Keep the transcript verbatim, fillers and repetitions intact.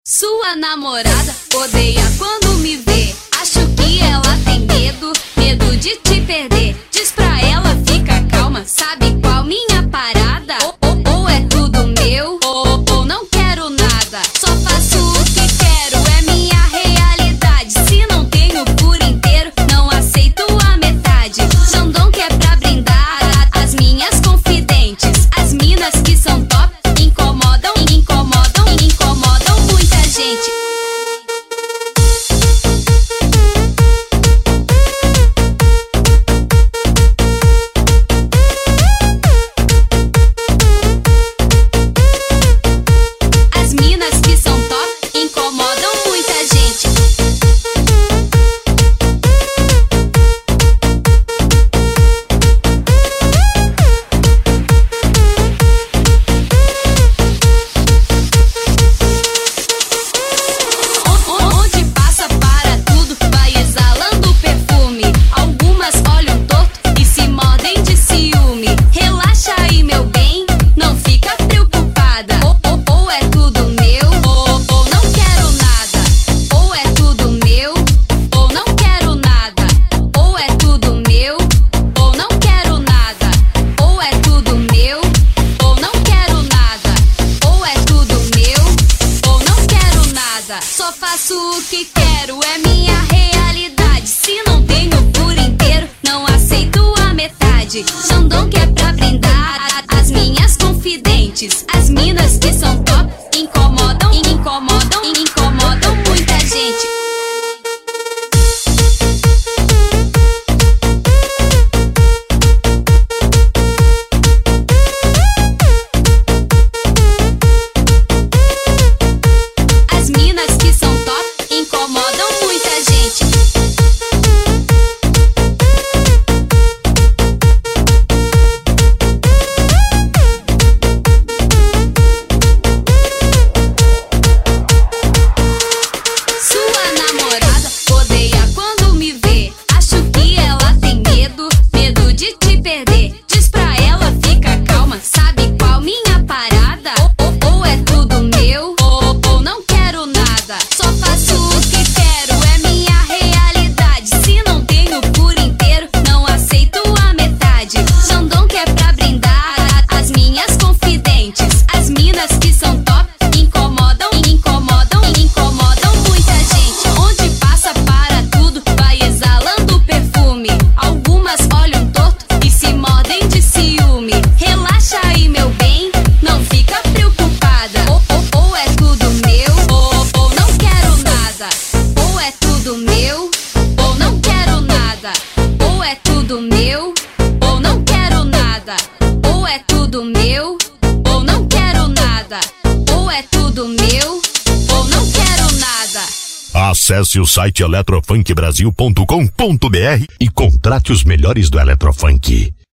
Sua namorada odeia quando me vê. Acho que ela tem medo, medo de te perder. Diz pra ela, fica calma, sabe qual minha parada? Ou, ou, ou é tudo meu, ou, ou não quero nada. Só faço o que quero, é minha realidade. Se não tenho por inteiro, não aceito a metade. Xandão que é pra brindar as minhas confidentes. As minas que são top incomodam, incomodam, incomodam muita gente. As minas que são top incomodam muita gente. Onde passa para tudo, vai exalando perfume. Algumas olham torto e se mordem de ciúme. Relaxa aí, meu bem, não fica preocupada. Ou, ou, ou é tudo meu, ou, ou não quero nada. Ou é tudo meu, ou não quero nada. Ou é tudo meu, ou não quero nada. Ou é tudo meu, ou não quero nada. Ou é tudo meu, ou não quero nada. Só faço o que quero, é minha realidade. Se não tenho por inteiro, não aceito a metade. Xandão que é pra brindar as minhas confidentes. As minas que são top incomodam, incomodam, incomodam muita gente. As minas que são top incomodam muita gente. Sua namorada odeia quando me vê. Acho que ela tem medo, medo de te perder. Diz pra ela, fica calma, sabe qual minha parada? Ou, ou, ou é tudo meu, ou, ou não quero nada. Só faço o que quero, é minha realidade. Se não tenho por inteiro, não aceito a metade. Xandão que é pra brindar as minhas confidentes. As minas que são top incomodam, incomodam, incomodam muita gente. Onde passa para tudo, vai exalando perfume. Algumas olham torto e se mordem de ciúme. Relaxa aí, meu bem, não fica preocupada. Ou, ou, ou é tudo meu, ou, ou não quero nada. Ou é tudo meu, ou não quero nada. Ou é tudo meu, ou não quero nada. Ou é tudo meu, ou não quero nada. Ou é tudo meu, ou não quero nada. Acesse o site eletrofunk brasil ponto com ponto br e contrate os melhores do Eletrofunk.